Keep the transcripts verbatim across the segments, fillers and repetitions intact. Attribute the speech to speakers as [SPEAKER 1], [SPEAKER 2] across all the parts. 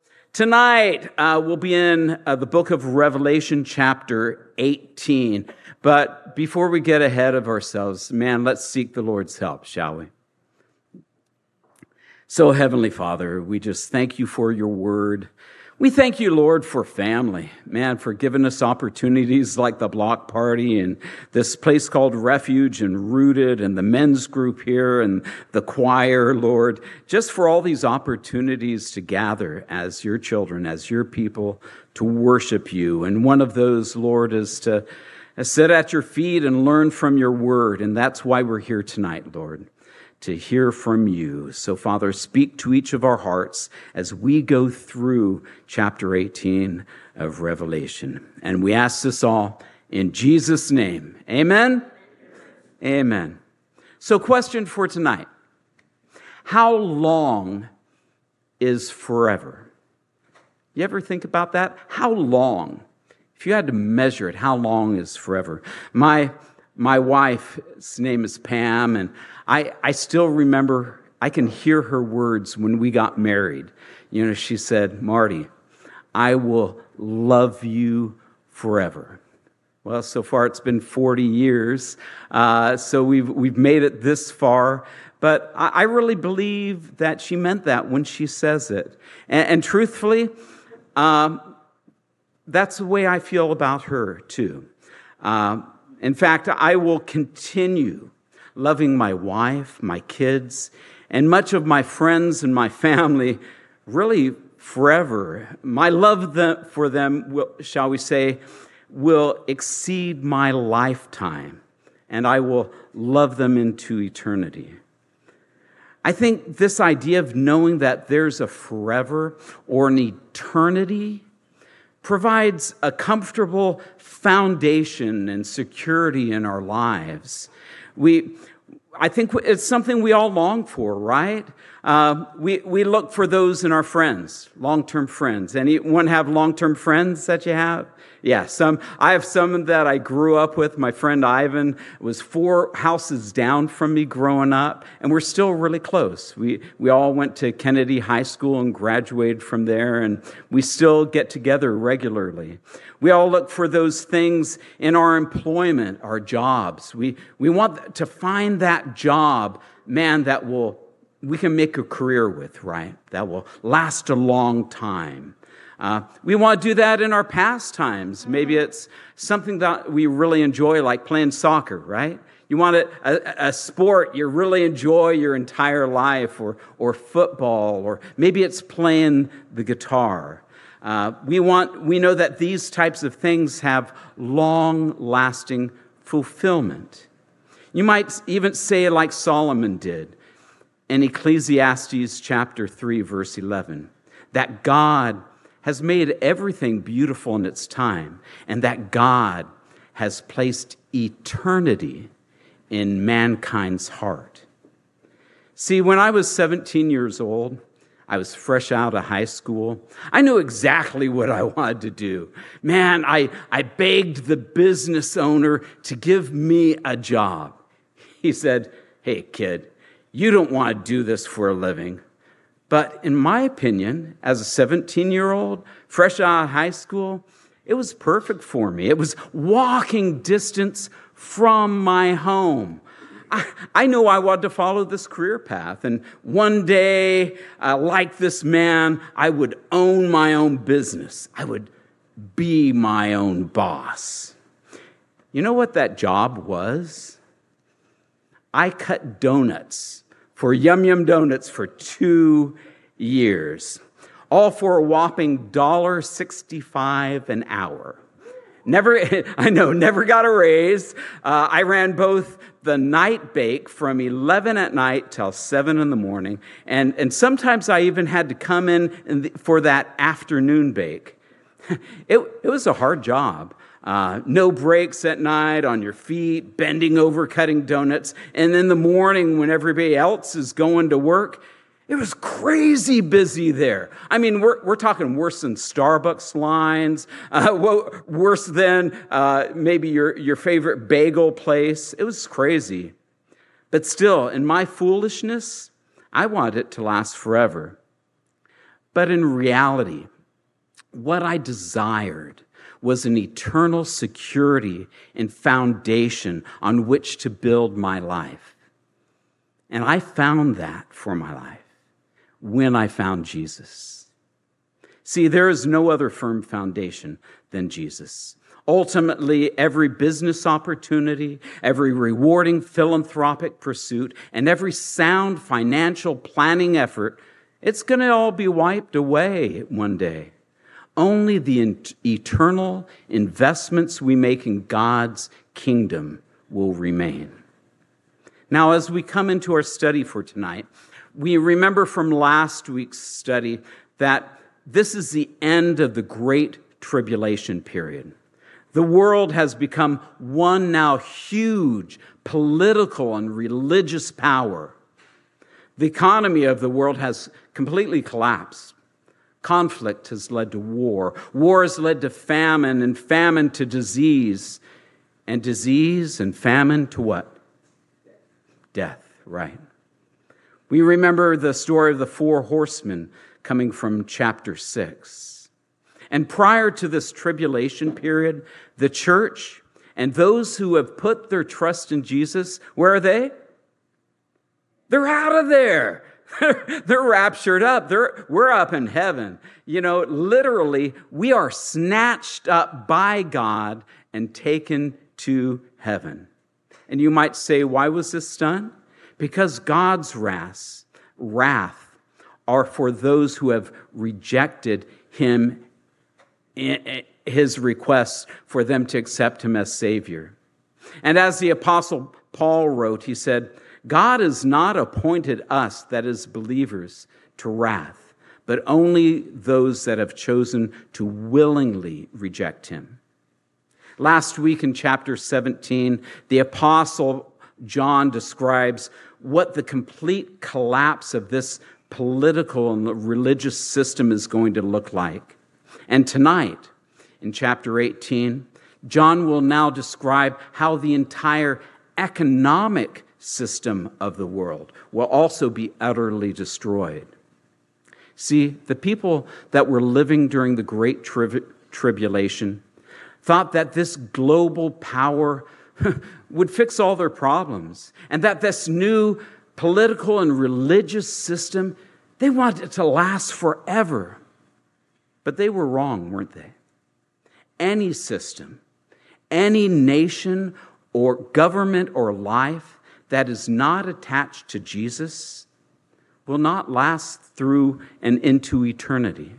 [SPEAKER 1] Tonight, uh, we'll be in uh, the book of Revelation, chapter eighteen. But before we get ahead of ourselves, man, let's seek the Lord's help, shall we? So, Heavenly Father, we just thank you for your word. We thank you, Lord, for family, man, for giving us opportunities like the block party and this place called Refuge and Rooted and the men's group here and the choir, Lord, just for all these opportunities to gather as your children, as your people, to worship you. And one of those, Lord, is to sit at your feet and learn from your word. And that's why we're here tonight, Lord, to hear from you. So, Father, speak to each of our hearts as we go through chapter eighteen of Revelation. And we ask this all in Jesus' name. Amen? Amen. So, question for tonight. How long is forever? You ever think about that? How long? If you had to measure it, how long is forever? My My wife's name is Pam, and I, I still remember, I can hear her words when we got married. You know, she said, Marty, I will love you forever. Well, so far it's been forty years, uh, so we've we've made it this far. But I, I really believe that she meant that when she says it. And, and truthfully, um, that's the way I feel about her, too. Um, In fact, I will continue loving my wife, my kids, and much of my friends and my family really forever. My love for them, will, shall we say, will exceed my lifetime, and I will love them into eternity. I think this idea of knowing that there's a forever or an eternity provides a comfortable foundation and security in our lives. We, I think it's something we all long for, right? Uh, we we look for those in our friends, long-term friends. Anyone have long-term friends that you have? Yeah, some. I have some that I grew up with. My friend Ivan was four houses down from me growing up, and we're still really close. We we all went to Kennedy High School and graduated from there, and we still get together regularly. We all look for those things in our employment, our jobs. We we want to find that job, man, that will we can make a career with, right? That will last a long time. Uh, we want to do that in our pastimes. Maybe it's something that we really enjoy, like playing soccer, right? You want a, a, a sport you really enjoy your entire life, or or football, or maybe it's playing the guitar. Uh, we want. We know that these types of things have long-lasting fulfillment. You might even say, like Solomon did in Ecclesiastes chapter three, verse eleven, that God has made everything beautiful in its time, and that God has placed eternity in mankind's heart. See, when I was seventeen years old, I was fresh out of high school. I knew exactly what I wanted to do. Man, I, I begged the business owner to give me a job. He said, hey, kid, you don't want to do this for a living. But in my opinion, as a seventeen-year-old, fresh out of high school, it was perfect for me. It was walking distance from my home. I, I knew I wanted to follow this career path. And one day, uh, like this man, I would own my own business. I would be my own boss. You know what that job was? I cut donuts for Yum Yum Donuts for two years, all for a whopping one dollar and sixty-five cents an hour. Never, I know, never got a raise. Uh, I ran both the night bake from eleven at night till seven in the morning, and, and sometimes I even had to come in, in the, for that afternoon bake. It, it was a hard job. Uh, no breaks at night, on your feet, bending over, cutting donuts. And in the morning, when everybody else is going to work, it was crazy busy there. I mean, we're we're talking worse than Starbucks lines, uh, worse than uh, maybe your, your favorite bagel place. It was crazy. But still, in my foolishness, I wanted it to last forever. But in reality, what I desired was an eternal security and foundation on which to build my life. And I found that for my life when I found Jesus. See, there is no other firm foundation than Jesus. Ultimately, every business opportunity, every rewarding philanthropic pursuit, and every sound financial planning effort, it's going to all be wiped away one day. Only the eternal investments we make in God's kingdom will remain. Now, as we come into our study for tonight, we remember from last week's study that this is the end of the Great Tribulation period. The world has become one now huge political and religious power. The economy of the world has completely collapsed. Conflict has led to war. War has led to famine, and famine to disease. And disease and famine to what? Death, right. We remember the story of the four horsemen coming from chapter six. And prior to this tribulation period, the church and those who have put their trust in Jesus, where are they? They're out of there. They're raptured up. They're, we're up in heaven. You know, literally, we are snatched up by God and taken to heaven. And you might say, why was this done? Because God's wrath, wrath are for those who have rejected him, his requests for them to accept him as Savior. And as the Apostle Paul wrote, he said, God has not appointed us, that is believers, to wrath, but only those that have chosen to willingly reject him. Last week in chapter seventeen, the Apostle John describes what the complete collapse of this political and religious system is going to look like. And tonight, in chapter eighteen, John will now describe how the entire economic system of the world will also be utterly destroyed. See, the people that were living during the Great Tri- Tribulation thought that this global power would fix all their problems, and that this new political and religious system, they wanted it to last forever. But they were wrong, weren't they? Any system, any nation or government or life that is not attached to Jesus will not last through and into eternity.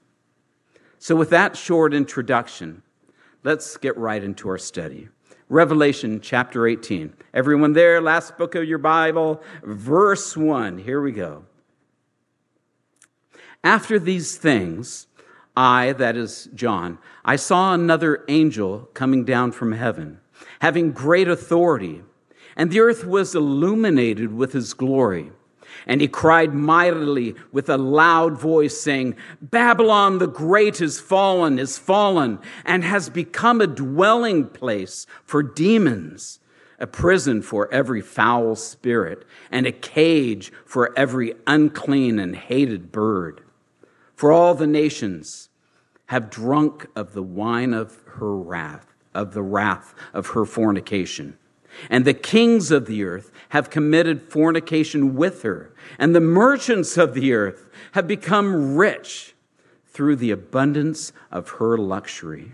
[SPEAKER 1] So with that short introduction, let's get right into our study. Revelation chapter eighteen. Everyone there, last book of your Bible, verse one. Here we go. After these things, I, that is John, I saw another angel coming down from heaven, having great authority, and the earth was illuminated with his glory. And he cried mightily with a loud voice, saying, Babylon the Great is fallen, is fallen, and has become a dwelling place for demons, a prison for every foul spirit, and a cage for every unclean and hated bird. For all the nations have drunk of the wine of her wrath, of the wrath of her fornication. And the kings of the earth have committed fornication with her, and the merchants of the earth have become rich through the abundance of her luxury.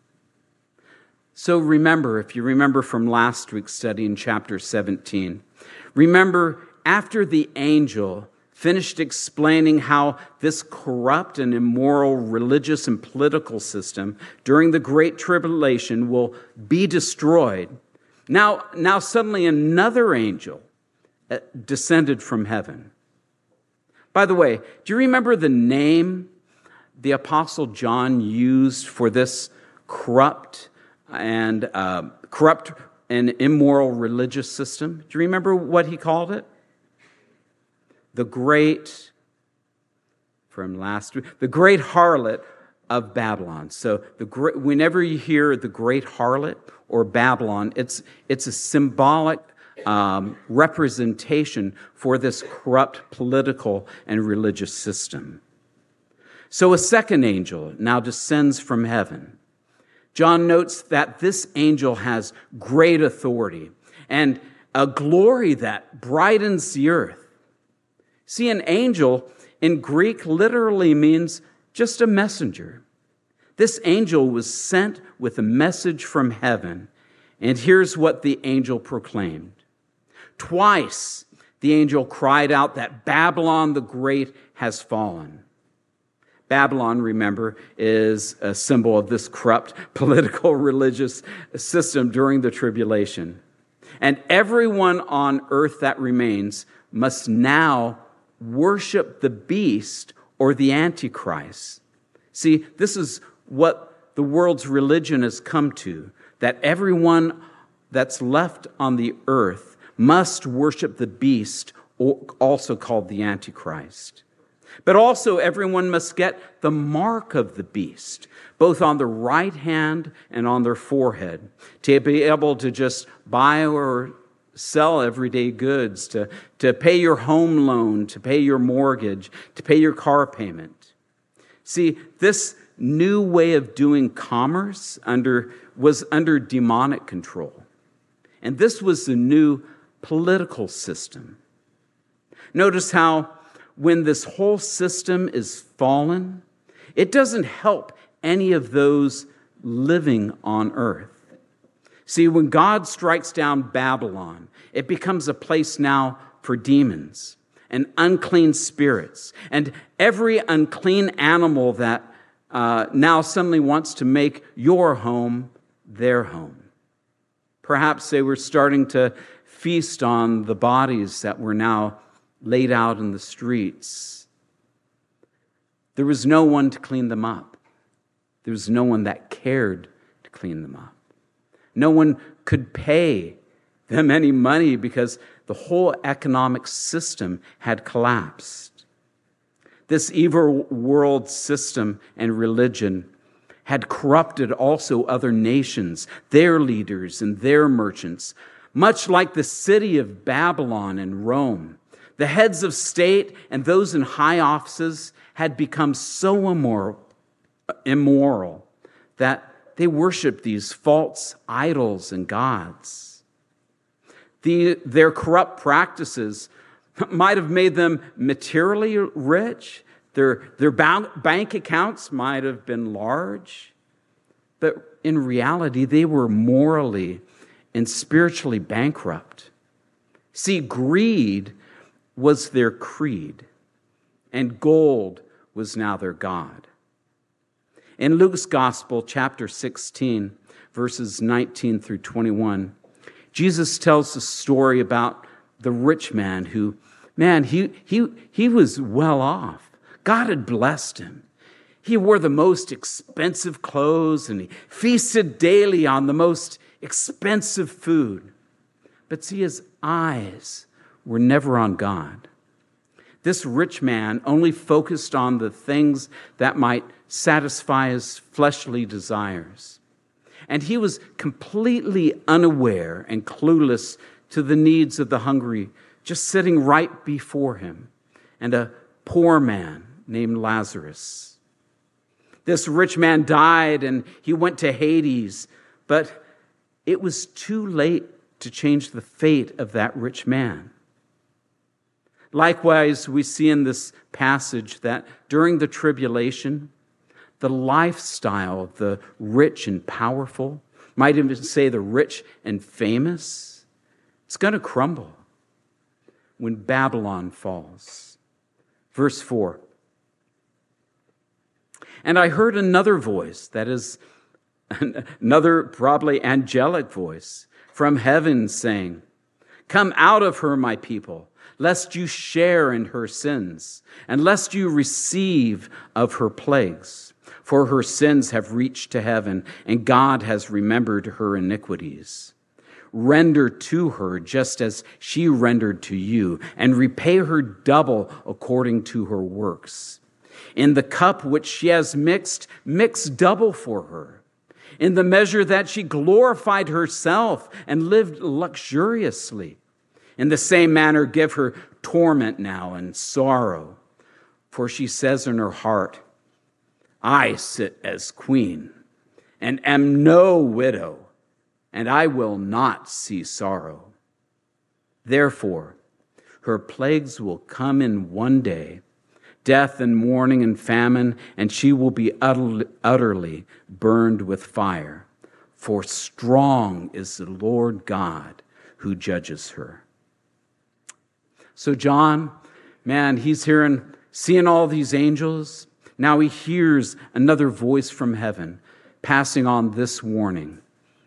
[SPEAKER 1] So remember, if you remember from last week's study in chapter seventeen, remember after the angel finished explaining how this corrupt and immoral religious and political system during the Great Tribulation will be destroyed, Now, now suddenly another angel descended from heaven. By the way, do you remember the name the Apostle John used for this corrupt and uh, corrupt and immoral religious system? Do you remember what he called it? The great, from last week, the great harlot of Babylon. So the great, whenever you hear the great harlot or Babylon, it's it's a symbolic um, representation for this corrupt political and religious system. So a second angel now descends from heaven. John notes that this angel has great authority and a glory that brightens the earth. See, an angel in Greek literally means just a messenger. This angel was sent with a message from heaven, and here's what the angel proclaimed. Twice the angel cried out that Babylon the Great has fallen. Babylon, remember, is a symbol of this corrupt political religious system during the tribulation. And everyone on earth that remains must now worship the beast or the Antichrist. See, this is what the world's religion has come to, that everyone that's left on the earth must worship the beast, also called the Antichrist. But also everyone must get the mark of the beast, both on the right hand and on their forehead, to be able to just buy or sell everyday goods, to, to pay your home loan, to pay your mortgage, to pay your car payment. See, this new way of doing commerce under was under demonic control. And this was the new political system. Notice how when this whole system is fallen, it doesn't help any of those living on earth. See, when God strikes down Babylon, it becomes a place now for demons and unclean spirits and every unclean animal that uh, now suddenly wants to make your home their home. Perhaps they were starting to feast on the bodies that were now laid out in the streets. There was no one to clean them up. There was no one that cared to clean them up. No one could pay them any money because the whole economic system had collapsed. This evil world system and religion had corrupted also other nations, their leaders and their merchants, much like the city of Babylon and Rome. The heads of state and those in high offices had become so immoral, immoral that they worshiped these false idols and gods. The, their corrupt practices might have made them materially rich. Their, their bank accounts might have been large. But in reality, they were morally and spiritually bankrupt. See, greed was their creed, and gold was now their god. In Luke's Gospel, chapter sixteen, verses nineteen through twenty-one, Jesus tells the story about the rich man who, man, he, he, he was well off. God had blessed him. He wore the most expensive clothes and he feasted daily on the most expensive food. But see, his eyes were never on God. This rich man only focused on the things that might satisfy his fleshly desires. And he was completely unaware and clueless to the needs of the hungry, just sitting right before him, and a poor man named Lazarus. This rich man died and he went to Hades, but it was too late to change the fate of that rich man. Likewise, we see in this passage that during the tribulation, the lifestyle of the rich and powerful, might even say the rich and famous, it's going to crumble when Babylon falls. Verse four. And I heard another voice, that is another probably angelic voice from heaven saying, "Come out of her, my people, lest you share in her sins, and lest you receive of her plagues. For her sins have reached to heaven, and God has remembered her iniquities. Render to her just as she rendered to you, and repay her double according to her works. In the cup which she has mixed, mix double for her. In the measure that she glorified herself and lived luxuriously. In the same manner give her torment now and sorrow. For she says in her heart, I sit as queen, and am no widow, and I will not see sorrow. Therefore, her plagues will come in one day, death and mourning and famine, and she will be utterly, utterly burned with fire. For strong is the Lord God who judges her. So John, man, he's hearing, seeing all these angels. Now he hears another voice from heaven passing on this warning.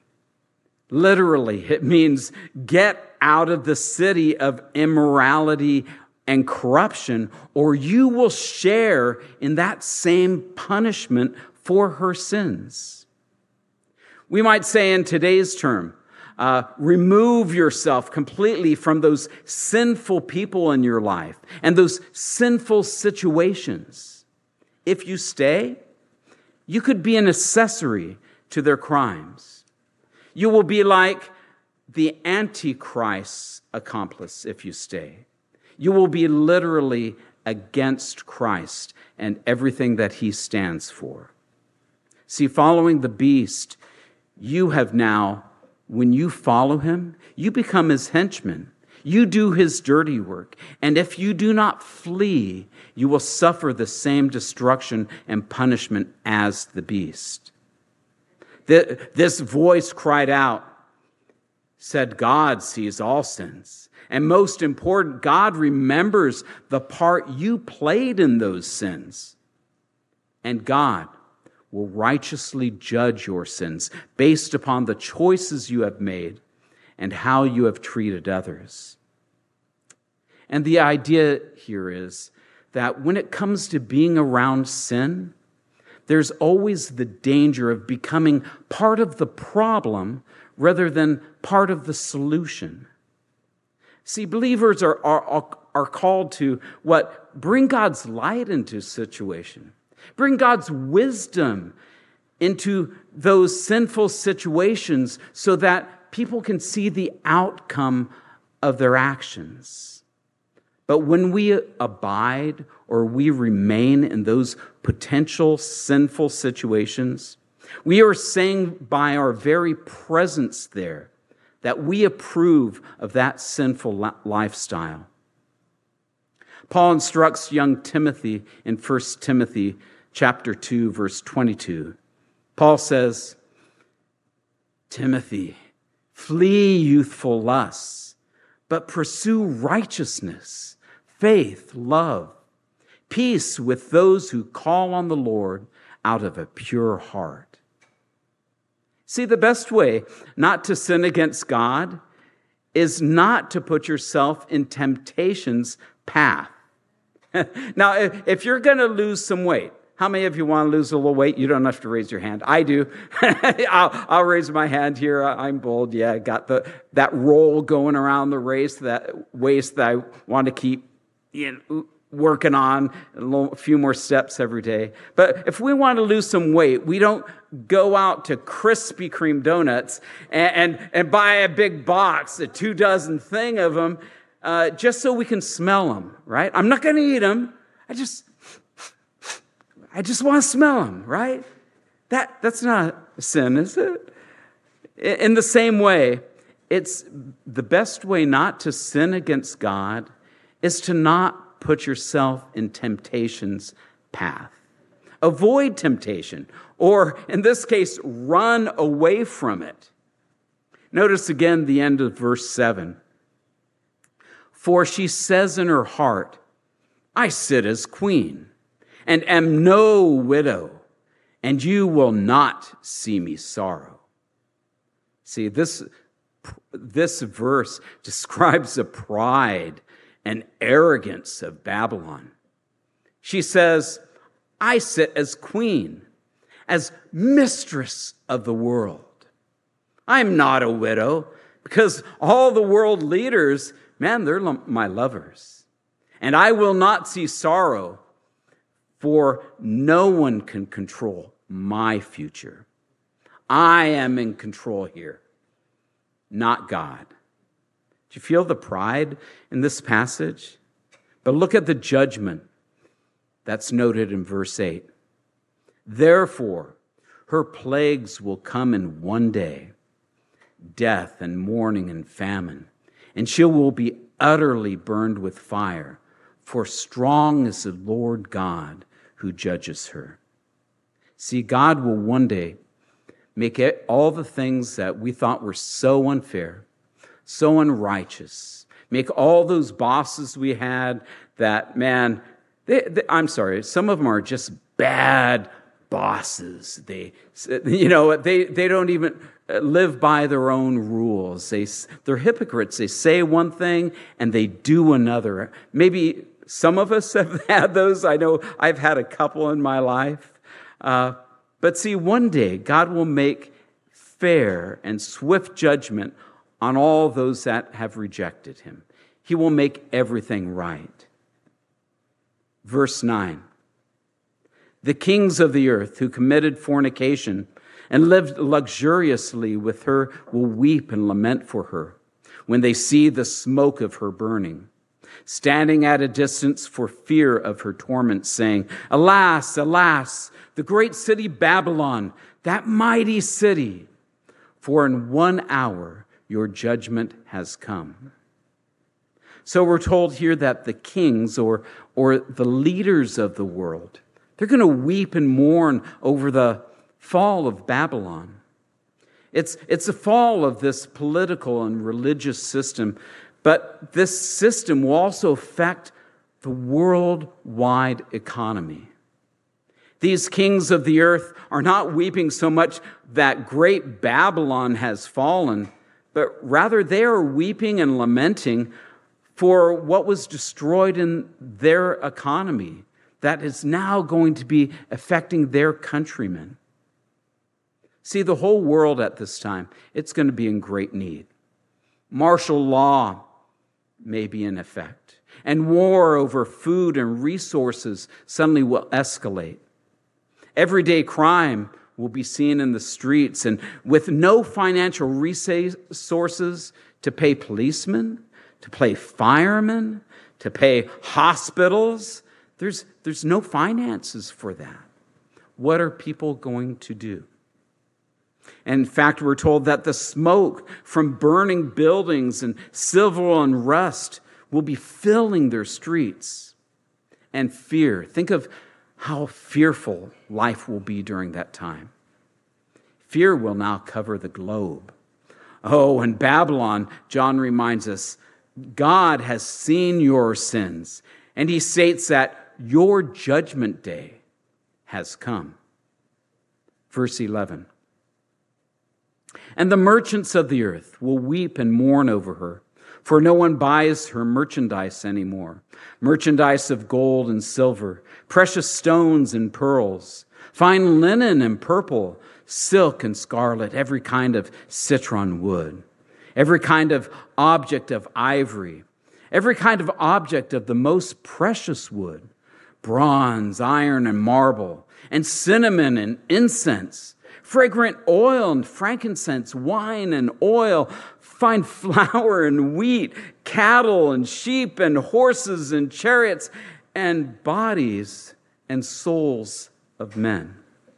[SPEAKER 1] Literally, it means get out of the city of immorality and corruption, or you will share in that same punishment for her sins. We might say in today's term, uh, remove yourself completely from those sinful people in your life and those sinful situations. If you stay, you could be an accessory to their crimes. You will be like the Antichrist's accomplice if you stay. You will be literally against Christ and everything that he stands for. See, following the beast, you have now, when you follow him, you become his henchman. You do his dirty work. And if you do not flee, you will suffer the same destruction and punishment as the beast. This voice cried out, said, God sees all sins. And most important, God remembers the part you played in those sins. And God will righteously judge your sins based upon the choices you have made and how you have treated others. And the idea here is that when it comes to being around sin, there's always the danger of becoming part of the problem rather than part of the solution. See, believers are, are, are called to what? Bring God's light into a situation. Bring God's wisdom into those sinful situations so that people can see the outcome of their actions. But when we abide or we remain in those potential sinful situations, we are saying by our very presence there that we approve of that sinful lifestyle. Paul instructs young Timothy in First Timothy chapter two, verse twenty-two. Paul says, Timothy, flee youthful lusts, but pursue righteousness, faith, love, peace with those who call on the Lord out of a pure heart. See, the best way not to sin against God is not to put yourself in temptation's path. Now, if, if you're going to lose some weight, how many of you want to lose a little weight? You don't have to raise your hand. I do. I'll, I'll raise my hand here. I'm bold. Yeah, I got the that roll going around the waist, that waist that I want to keep you know, working on a, little, a few more steps every day. But if we want to lose some weight, we don't go out to Krispy Kreme donuts and, and, and buy a big box, a two dozen thing of them, uh, just so we can smell them, right? I'm not going to eat them. I just, I just want to smell them, right? That, that's not a sin, is it? In the same way, it's the best way not to sin against God is to not put yourself in temptation's path. Avoid temptation, or in this case, run away from it. Notice again the end of verse seven. For she says in her heart, I sit as queen, and am no widow, and you will not see me sorrow. See, this, this verse describes the pride and arrogance of Babylon. She says, I sit as queen, as mistress of the world. I'm not a widow, because all the world leaders, man, they're my lovers. And I will not see sorrow, for no one can control my future. I am in control here, not God. Do you feel the pride in this passage? But look at the judgment that's noted in verse eight. Therefore, her plagues will come in one day, death and mourning and famine, and she will be utterly burned with fire, for strong is the Lord God who judges her. See, God will one day make it, all the things that we thought were so unfair, so unrighteous, make all those bosses we had that, man, they, they, I'm sorry, some of them are just bad bosses. They, you know, they, they don't even live by their own rules. They, they're hypocrites. They say one thing and they do another. Maybe some of us have had those. I know I've had a couple in my life. Uh, but see, one day God will make fair and swift judgment on all those that have rejected him. He will make everything right. Verse nine. The kings of the earth who committed fornication and lived luxuriously with her will weep and lament for her when they see the smoke of her burning, standing at a distance for fear of her torment, saying, Alas, alas, the great city Babylon, that mighty city, for in one hour your judgment has come. So we're told here that the kings or, or the leaders of the world, they're going to weep and mourn over the fall of Babylon. It's, it's a fall of this political and religious system, but this system will also affect the worldwide economy. These kings of the earth are not weeping so much that great Babylon has fallen, but rather they are weeping and lamenting for what was destroyed in their economy that is now going to be affecting their countrymen. See, the whole world at this time, it's going to be in great need. Martial law may be in effect, and war over food and resources suddenly will escalate. Everyday crime will be seen in the streets, and with no financial resources to pay policemen, to pay firemen, to pay hospitals, there's, there's no finances for that. What are people going to do? And in fact, we're told that the smoke from burning buildings and silver and rust will be filling their streets. And fear. Think of how fearful life will be during that time. Fear will now cover the globe. Oh, in Babylon, John reminds us, God has seen your sins, and he states that your judgment day has come. Verse eleven. And the merchants of the earth will weep and mourn over her, for no one buys her merchandise anymore. Merchandise of gold and silver, precious stones and pearls, fine linen and purple, silk and scarlet, every kind of citron wood, every kind of object of ivory, every kind of object of the most precious wood, bronze, iron, and marble, and cinnamon and incense, fragrant oil and frankincense, wine and oil, fine flour and wheat, cattle and sheep and horses and chariots, and bodies and souls of men.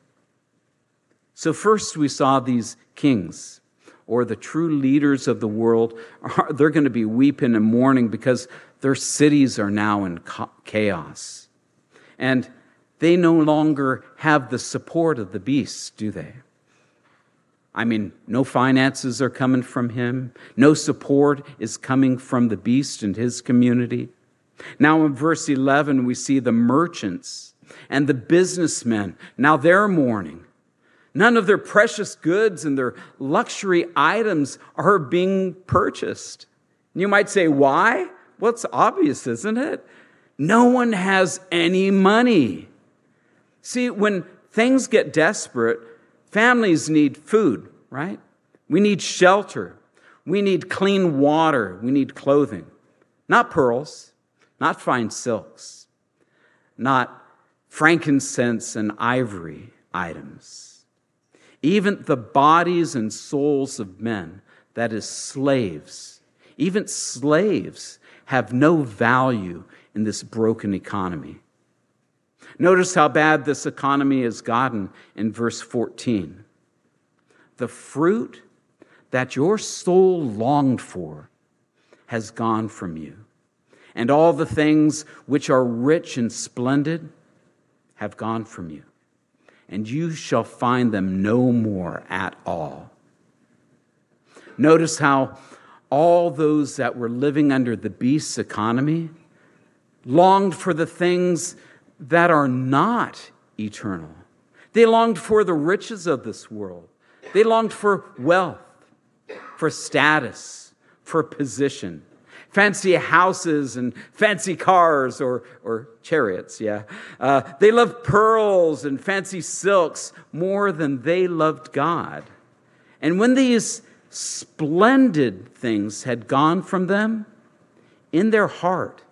[SPEAKER 1] So first we saw these kings, or the true leaders of the world, are, they're going to be weeping and mourning because their cities are now in chaos. And they no longer have the support of the beast, do they? I mean, no finances are coming from him. No support is coming from the beast and his community. Now in verse eleven, we see the merchants and the businessmen. Now they're mourning. None of their precious goods and their luxury items are being purchased. You might say, why? Well, it's obvious, isn't it? No one has any money. See, when things get desperate, families need food, right? We need shelter. We need clean water. We need clothing. Not pearls, not fine silks, not frankincense and ivory items. Even the bodies and souls of men, that is slaves, even slaves have no value in this broken economy. Notice how bad this economy has gotten in verse fourteen. The fruit that your soul longed for has gone from you, and all the things which are rich and splendid have gone from you, and you shall find them no more at all. Notice how all those that were living under the beast's economy longed for the things that are not eternal. They longed for the riches of this world. They longed for wealth, for status, for position, fancy houses and fancy cars or, or chariots, yeah. Uh, they loved pearls and fancy silks more than they loved God. And when these splendid things had gone from them, in their heart,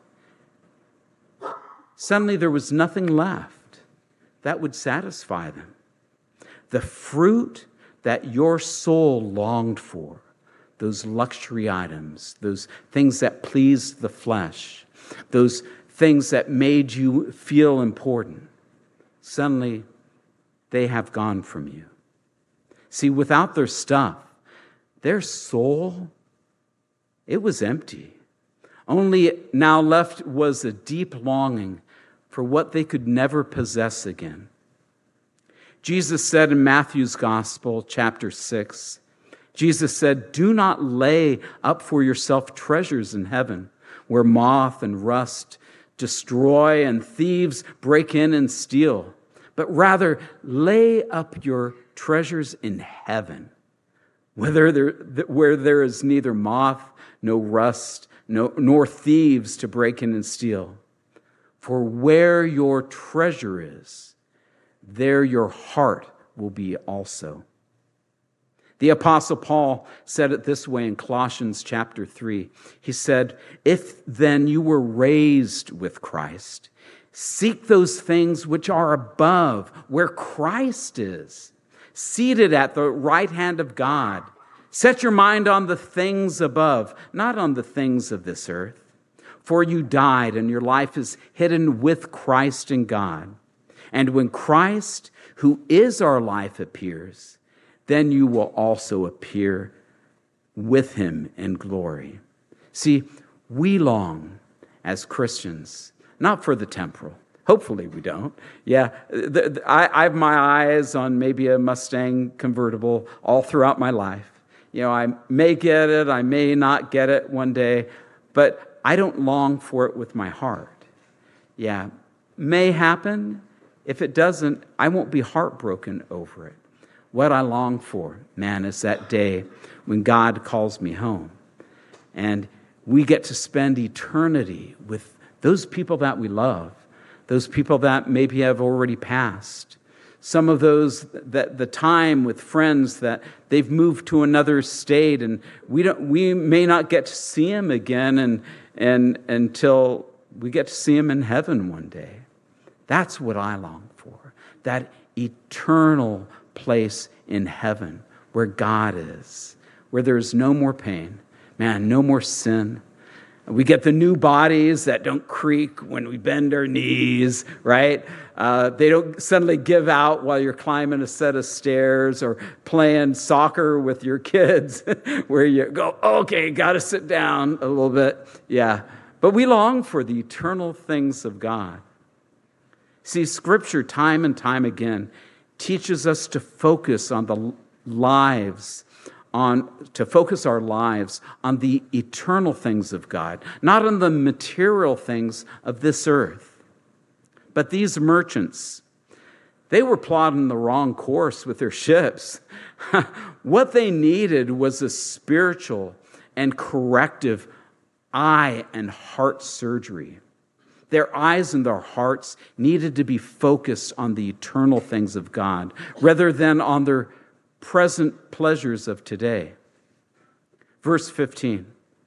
[SPEAKER 1] suddenly there was nothing left that would satisfy them. The fruit that your soul longed for, those luxury items, those things that pleased the flesh, those things that made you feel important, suddenly they have gone from you. See, without their stuff, their soul, it was empty. Only now left was a deep longing for what they could never possess again. Jesus said in Matthew's Gospel, chapter six, Jesus said, "Do not lay up for yourself treasures in heaven, where moth and rust destroy and thieves break in and steal, but rather lay up your treasures in heaven, where there, where there is neither moth, no rust, no, nor thieves to break in and steal. For where your treasure is, there your heart will be also." The Apostle Paul said it this way in Colossians chapter three. He said, "If then you were raised with Christ, seek those things which are above, where Christ is, seated at the right hand of God. Set your mind on the things above, not on the things of this earth. For you died, and your life is hidden with Christ in God. And when Christ, who is our life, appears, then you will also appear with him in glory." See, we long as Christians, not for the temporal. Hopefully we don't. Yeah, the, the, I, I have my eyes on maybe a Mustang convertible all throughout my life. You know, I may get it, I may not get it one day, but I don't long for it with my heart. Yeah, may happen. If it doesn't, I won't be heartbroken over it. What I long for, man, is that day when God calls me home. And we get to spend eternity with those people that we love, those people that maybe have already passed. Some of those, that the time with friends that they've moved to another state, and we don't, we may not get to see them again and, and until we get to see them in heaven one day. That's what I long for, that eternal place in heaven where God is, where there's no more pain, man, no more sin. We get the new bodies that don't creak when we bend our knees, right? Uh, they don't suddenly give out while you're climbing a set of stairs or playing soccer with your kids where you go, okay, got to sit down a little bit. Yeah, but we long for the eternal things of God. See, Scripture time and time again teaches us to focus on the lives, on to focus our lives on the eternal things of God, not on the material things of this earth. But these merchants, they were plotting the wrong course with their ships. What they needed was a spiritual and corrective eye and heart surgery. Their eyes and their hearts needed to be focused on the eternal things of God rather than on their present pleasures of today. Verse fifteen.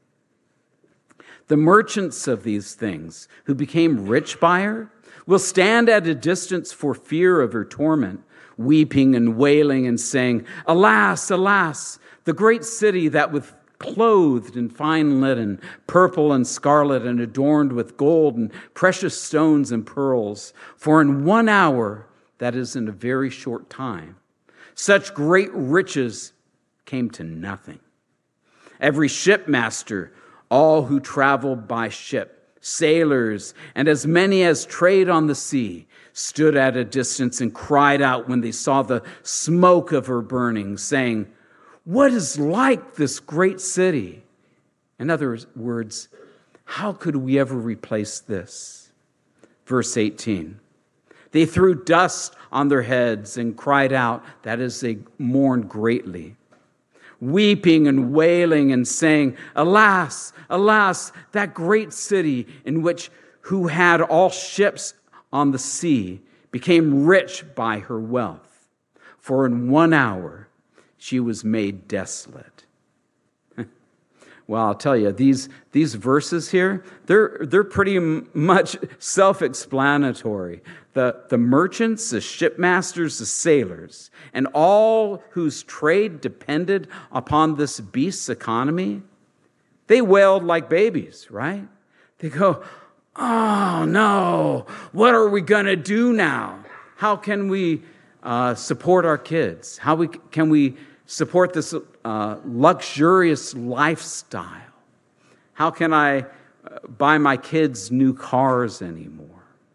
[SPEAKER 1] The merchants of these things who became rich by her will stand at a distance for fear of her torment, weeping and wailing and saying, "Alas, alas, the great city that with clothed in fine linen, purple and scarlet, and adorned with gold and precious stones and pearls. For in one hour, that is in a very short time, such great riches came to nothing. Every shipmaster, all who traveled by ship, sailors, and as many as trade on the sea, stood at a distance and cried out when they saw the smoke of her burning, saying, "What is like this great city?" In other words, how could we ever replace this? Verse eighteen, they threw dust on their heads and cried out, that is, they mourned greatly, weeping and wailing and saying, "Alas, alas, that great city in which who had all ships on the sea became rich by her wealth. For in one hour she was made desolate." Well, I'll tell you, these, these verses here, they're, they're pretty much self-explanatory. The, the merchants, the shipmasters, the sailors, and all whose trade depended upon this beast's economy, they wailed like babies, right? They go, "Oh, no, what are we going to do now? How can we uh, support our kids? How we, can we support this uh, luxurious lifestyle? How can I uh, buy my kids new cars anymore?"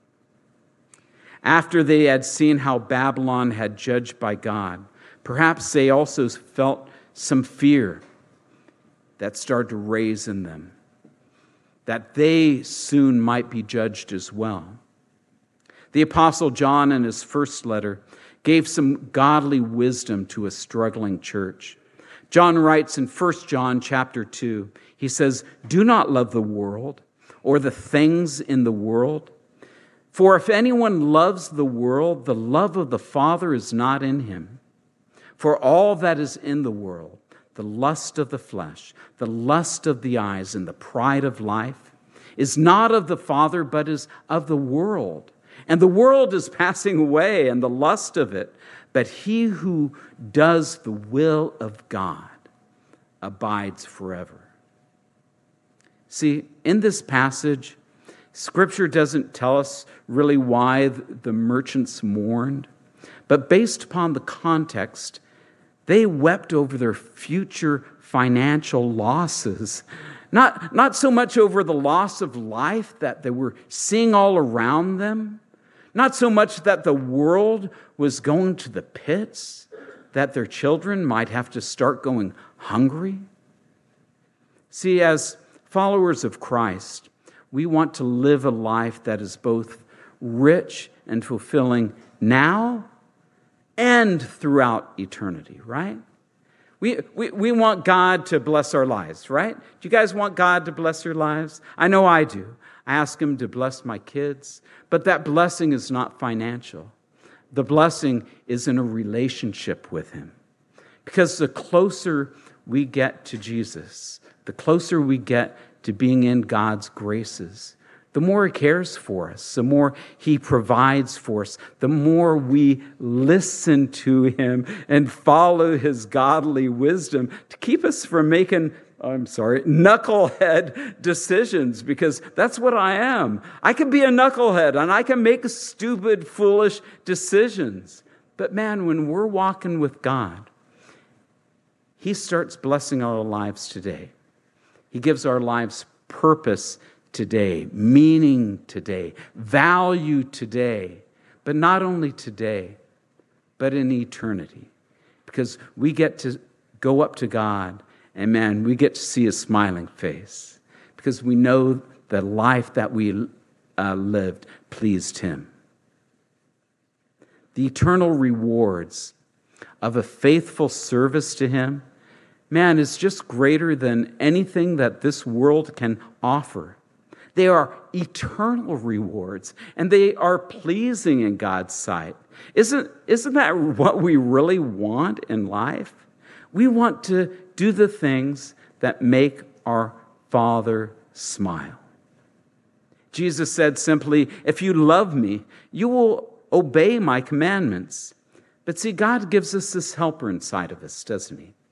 [SPEAKER 1] After they had seen how Babylon had judged by God, perhaps they also felt some fear that started to raise in them, that they soon might be judged as well. The Apostle John, in his first letter, gave some godly wisdom to a struggling church. John writes in First John chapter two, he says, "Do not love the world or the things in the world. For if anyone loves the world, the love of the Father is not in him. For all that is in the world, the lust of the flesh, the lust of the eyes, and the pride of life, is not of the Father, but is of the world. And the world is passing away, and the lust of it. But he who does the will of God abides forever." See, in this passage, Scripture doesn't tell us really why the merchants mourned, but based upon the context, they wept over their future financial losses. Not, not so much over the loss of life that they were seeing all around them, not so much that the world was going to the pits, that their children might have to start going hungry. See, as followers of Christ, we want to live a life that is both rich and fulfilling now and throughout eternity, right? We, we, we want God to bless our lives, right? Do you guys want God to bless your lives? I know I do. I ask Him to bless my kids, but that blessing is not financial. The blessing is in a relationship with Him. Because the closer we get to Jesus, the closer we get to being in God's graces, the more He cares for us, the more He provides for us, the more we listen to Him and follow His godly wisdom to keep us from making, I'm sorry, knucklehead decisions, because that's what I am. I can be a knucklehead and I can make stupid, foolish decisions. But man, when we're walking with God, He starts blessing our lives today. He gives our lives purpose today, meaning today, value today, but not only today, but in eternity. Because we get to go up to God and man, we get to see His smiling face because we know the life that we uh, lived pleased Him. The eternal rewards of a faithful service to Him, man, is just greater than anything that this world can offer. They are eternal rewards, and they are pleasing in God's sight. Isn't, isn't that what we really want in life? We want to do the things that make our Father smile. Jesus said simply, "If you love me, you will obey my commandments." But see, God gives us this helper inside of us, doesn't He?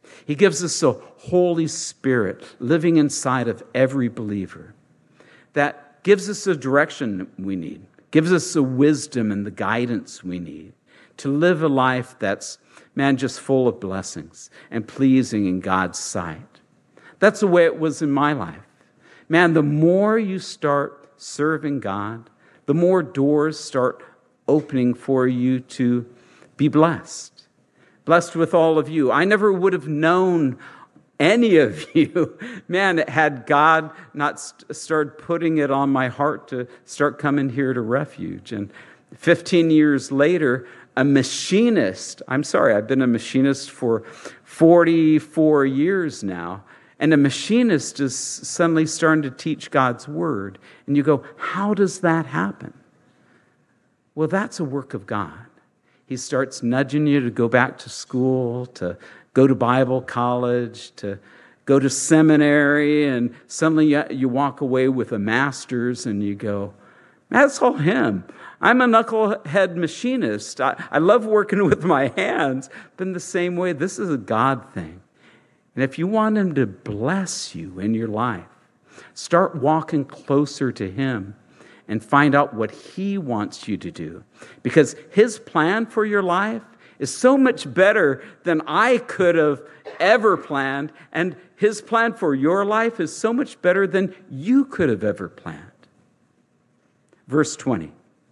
[SPEAKER 1] He gives us a Holy Spirit living inside of every believer that gives us the direction we need, gives us the wisdom and the guidance we need to live a life that's, man, just full of blessings and pleasing in God's sight. That's the way it was in my life. Man, the more you start serving God, the more doors start opening for you to be blessed. Blessed with all of you. I never would have known any of you, man, had God not st- started putting it on my heart to start coming here to Refuge. And fifteen years later, a machinist, I'm sorry, I've been a machinist for forty-four years now, and a machinist is suddenly starting to teach God's word. And you go, how does that happen? Well, that's a work of God. He starts nudging you to go back to school, to go to Bible college, to go to seminary, and suddenly you, you walk away with a master's and you go, that's all him. I'm a knucklehead machinist. I, I love working with my hands, but in the same way, this is a God thing. And if you want him to bless you in your life, start walking closer to him and find out what he wants you to do. Because his plan for your life is so much better than I could have ever planned, and his plan for your life is so much better than you could have ever planned. Verse twenty.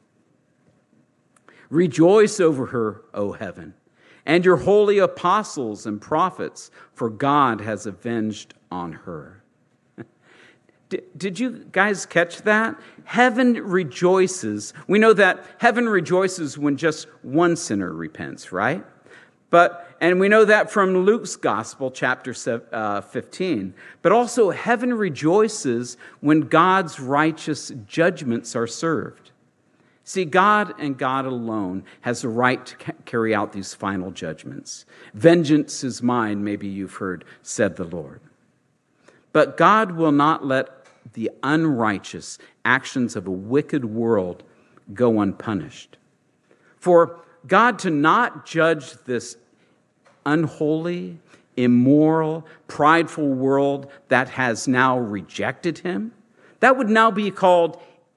[SPEAKER 1] Rejoice over her, O heaven, and your holy apostles and prophets, for God has avenged on her. Did you guys catch that? Heaven rejoices. We know that heaven rejoices when just one sinner repents, right? But and we know that from Luke's Gospel, chapter fifteen. But also heaven rejoices when God's righteous judgments are served. See, God and God alone has the right to ca- carry out these final judgments. Vengeance is mine, maybe you've heard, said the Lord. But God will not let the unrighteous actions of a wicked world go unpunished. For God to not judge this unholy, immoral, prideful world that has now rejected him, that would now be called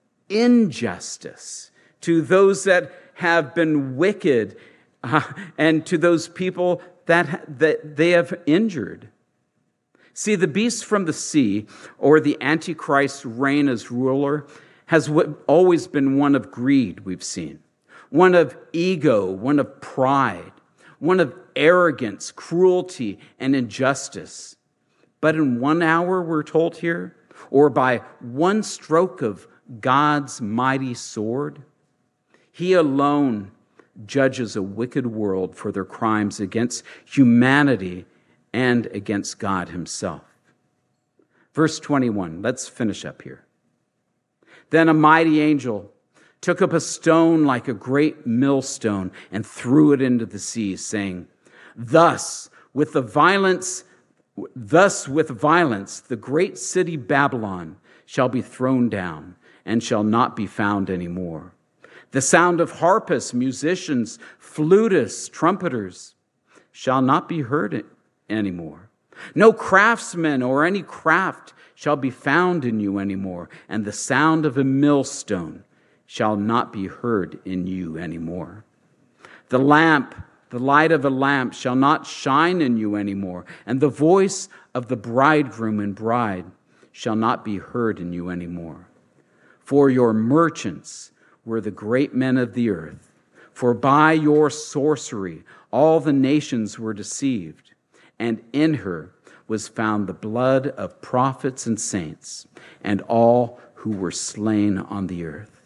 [SPEAKER 1] injustice to those that have been wicked uh, and to those people that, that they have injured. See, the beast from the sea, or the Antichrist's reign as ruler, has always been one of greed, we've seen. One of ego, one of pride, one of arrogance, cruelty, and injustice. But in one hour, we're told here, or by one stroke of God's mighty sword, he alone judges a wicked world for their crimes against humanity and against God himself. Verse twenty-one, let's finish up here. Then a mighty angel took up a stone like a great millstone and threw it into the sea, saying, Thus, with the violence, thus with violence, the great city Babylon shall be thrown down and shall not be found anymore. The sound of harpists, musicians, flutists, trumpeters shall not be heard anymore. No craftsman or any craft shall be found in you anymore, and the sound of a millstone shall not be heard in you anymore. The lamp, the light of a lamp shall not shine in you anymore, and the voice of the bridegroom and bride shall not be heard in you anymore. For your merchants were the great men of the earth, for by your sorcery all the nations were deceived, and in her was found the blood of prophets and saints, and all who were slain on the earth.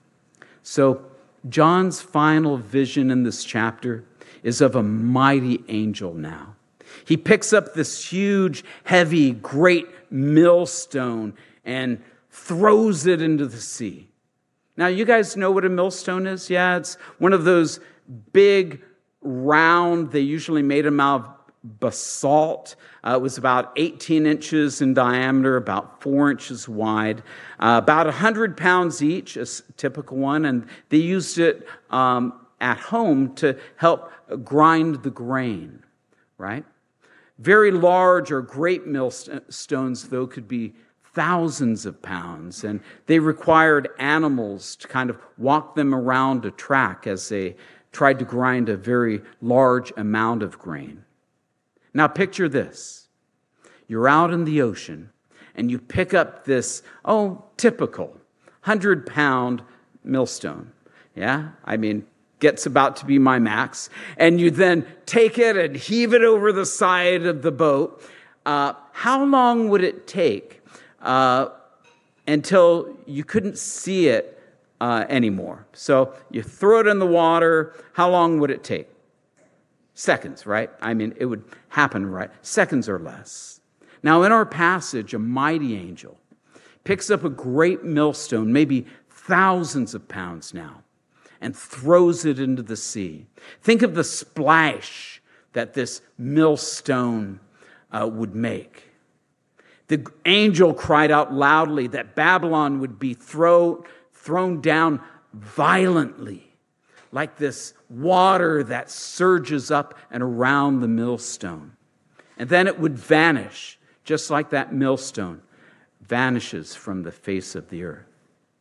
[SPEAKER 1] So John's final vision in this chapter is of a mighty angel now. He picks up this huge, heavy, great millstone and throws it into the sea. Now, you guys know what a millstone is? Yeah, it's one of those big, round, they usually made them out of basalt. Uh, it was about eighteen inches in diameter, about four inches wide, uh, about one hundred pounds each, a typical one, and they used it um, at home to help grind the grain, right? Very large or great millstones, though, could be thousands of pounds, and they required animals to kind of walk them around a track as they tried to grind a very large amount of grain. Now picture this. You're out in the ocean, and you pick up this, oh, typical hundred-pound millstone. Yeah, I mean, gets about to be my max. And you then take it and heave it over the side of the boat. Uh, how long would it take uh, until you couldn't see it uh, anymore? So you throw it in the water. How long would it take? Seconds, right? I mean, it would happen, right? Seconds or less. Now, in our passage, a mighty angel picks up a great millstone, maybe thousands of pounds now, and throws it into the sea. Think of the splash that this millstone uh, would make. The angel cried out loudly that Babylon would be throw, thrown down violently, like this water that surges up and around the millstone. And then it would vanish, just like that millstone vanishes from the face of the earth.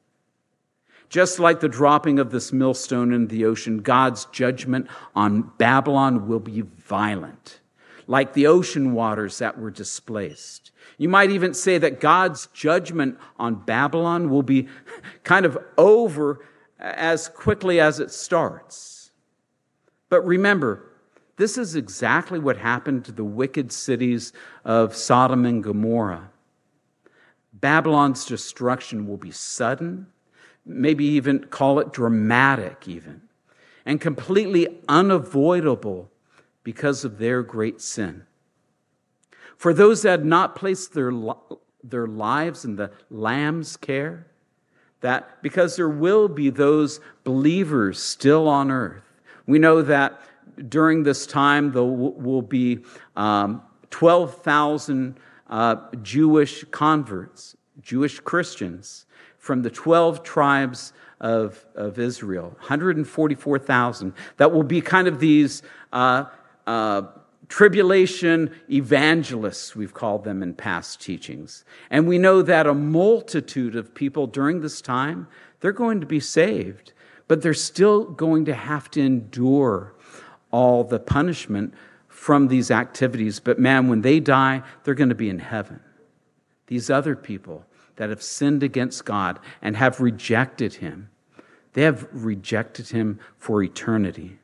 [SPEAKER 1] Just like the dropping of this millstone in the ocean, God's judgment on Babylon will be violent, like the ocean waters that were displaced. You might even say that God's judgment on Babylon will be kind of over as quickly as it starts. But remember, this is exactly what happened to the wicked cities of Sodom and Gomorrah. Babylon's destruction will be sudden, maybe even call it dramatic even, and completely unavoidable because of their great sin. For those that had not placed their, their lives in the Lamb's care, that because there will be those believers still on earth. We know that during this time there will be um, twelve thousand uh, Jewish converts, Jewish Christians, from the twelve tribes of, of Israel, one hundred forty-four thousand. That will be kind of these uh, uh, tribulation evangelists, we've called them in past teachings. And we know that a multitude of people during this time, they're going to be saved, but they're still going to have to endure all the punishment from these activities. But man, when they die, they're going to be in heaven. These other people that have sinned against God and have rejected him, they have rejected him for eternity.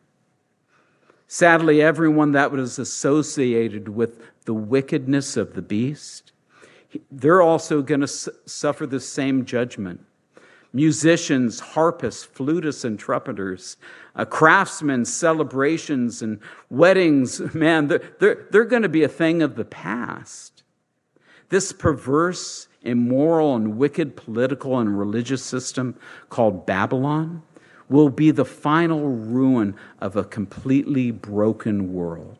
[SPEAKER 1] Sadly, everyone that was associated with the wickedness of the beast, they're also going to su- suffer the same judgment. Musicians, harpists, flutists, and trumpeters, uh, craftsmen, celebrations, and weddings, man, they're, they're, they're going to be a thing of the past. This perverse, immoral, and wicked political and religious system called Babylon will be the final ruin of a completely broken world.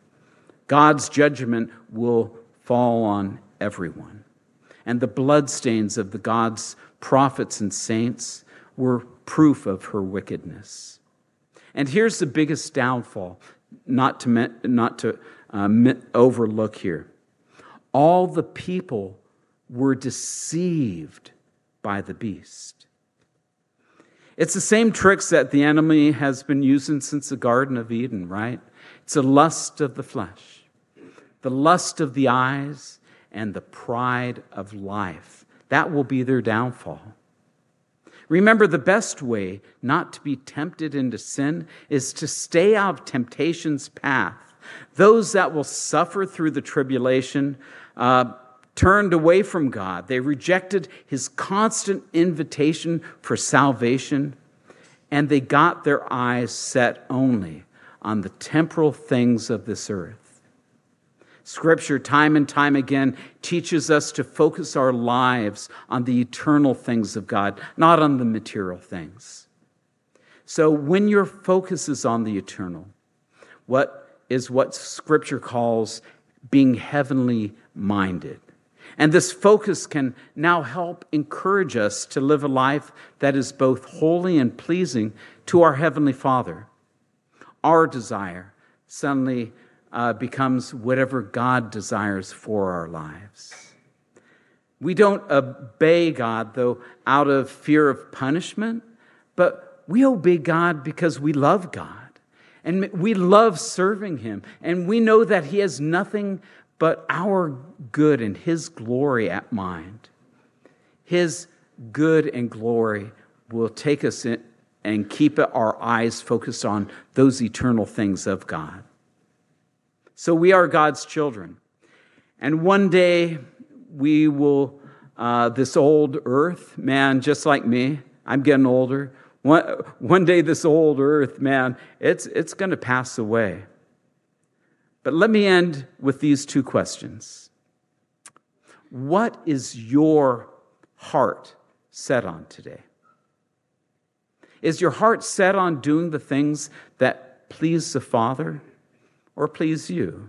[SPEAKER 1] God's judgment will fall on everyone. And the bloodstains of the God's prophets and saints were proof of her wickedness. And here's the biggest downfall, not to, not to uh, overlook here. All the people were deceived by the beast. It's the same tricks that the enemy has been using since the Garden of Eden, right? It's the lust of the flesh, the lust of the eyes, and the pride of life. That will be their downfall. Remember, the best way not to be tempted into sin is to stay out of temptation's path. Those that will suffer through the tribulation uh, turned away from God. They rejected his constant invitation for salvation, and they got their eyes set only on the temporal things of this earth. Scripture, time and time again, teaches us to focus our lives on the eternal things of God, not on the material things. So when your focus is on the eternal, what is what Scripture calls being heavenly minded. And this focus can now help encourage us to live a life that is both holy and pleasing to our Heavenly Father. Our desire suddenly uh, becomes whatever God desires for our lives. We don't obey God, though, out of fear of punishment, but we obey God because we love God. And we love serving him. And we know that he has nothing but our good and his glory at mind. His good and glory will take us in and keep our eyes focused on those eternal things of God. So we are God's children. And one day we will, uh, this old earth, man, just like me, I'm getting older. One, one day this old earth, man, it's, it's going to pass away. But let me end with these two questions. What is your heart set on today? Is your heart set on doing the things that please the Father or please you?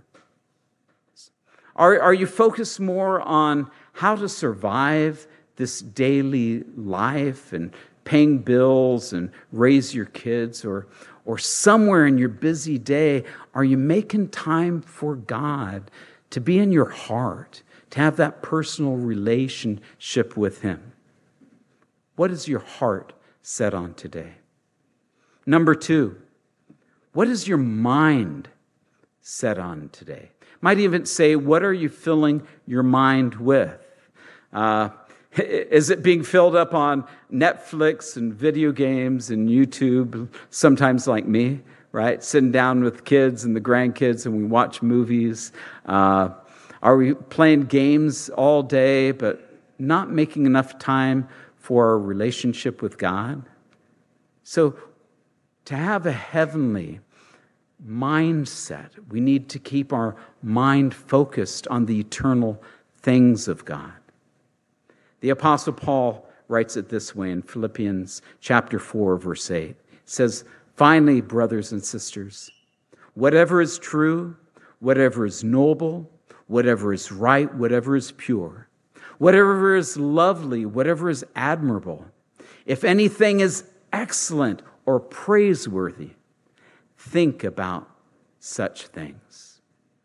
[SPEAKER 1] Are, are you focused more on how to survive this daily life and paying bills and raise your kids, or, or somewhere in your busy day, are you making time for God to be in your heart, to have that personal relationship with him? What is your heart set on today? Number two, what is your mind set on today? Might even say, what are you filling your mind with? Uh, is it being filled up on Netflix and video games and YouTube, sometimes like me, right? Sitting down with kids and the grandkids and we watch movies. Uh, are we playing games all day but not making enough time for our relationship with God? So to have a heavenly mindset, we need to keep our mind focused on the eternal things of God. The Apostle Paul writes it this way in Philippians chapter four, verse eight. It says, "Finally, brothers and sisters, whatever is true, whatever is noble, whatever is right, whatever is pure, whatever is lovely, whatever is admirable, if anything is excellent or praiseworthy, think about such things."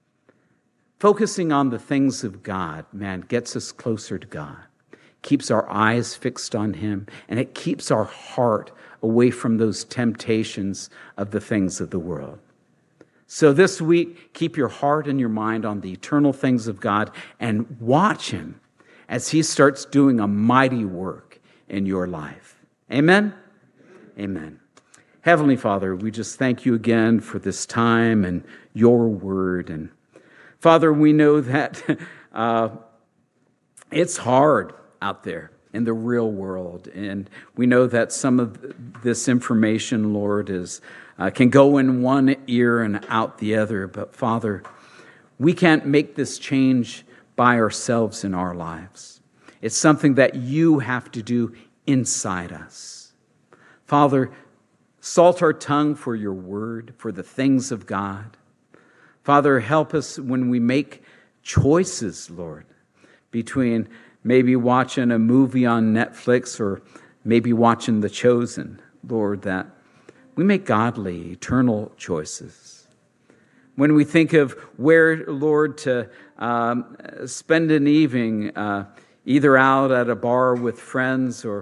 [SPEAKER 1] Focusing on the things of God, man, gets us closer to God, keeps our eyes fixed on him, and it keeps our heart away from those temptations of the things of the world. So this week, keep your heart and your mind on the eternal things of God and watch him as he starts doing a mighty work in your life. Amen? Amen. Heavenly Father, we just thank you again for this time and your word. And Father, we know that uh, it's hard out there in the real world. And we know that some of this information, Lord, is uh, can go in one ear and out the other. But Father, we can't make this change by ourselves in our lives. It's something that you have to do inside us. Father, salt our tongue for your word, for the things of God. Father, help us when we make choices, Lord, between maybe watching a movie on Netflix or maybe watching The Chosen, Lord, that we make godly, eternal choices. When we think of where, Lord, to um, spend an evening, uh, either out at a bar with friends or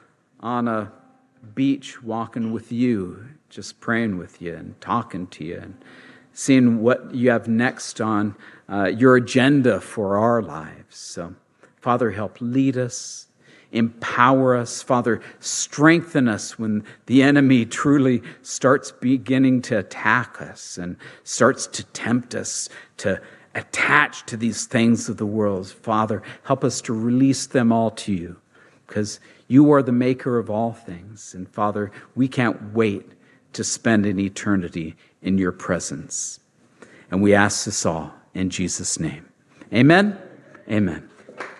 [SPEAKER 1] on a beach walking with you, just praying with you and talking to you and seeing what you have next on uh, your agenda for our lives. So, Father, help lead us, empower us. Father, strengthen us when the enemy truly starts beginning to attack us and starts to tempt us to attach to these things of the world. Father, help us to release them all to you, because you are the maker of all things. And Father, we can't wait to spend an eternity in your presence. And we ask this all in Jesus' name. Amen. Amen.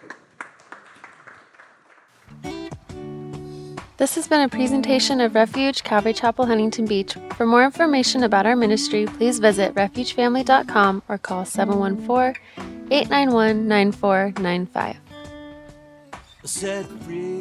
[SPEAKER 2] This has been a presentation of Refuge Calvary Chapel, Huntington Beach. For more information about our ministry, please visit refuge family dot com or call seven one four, eight nine one, nine four nine five.
[SPEAKER 3] Set free.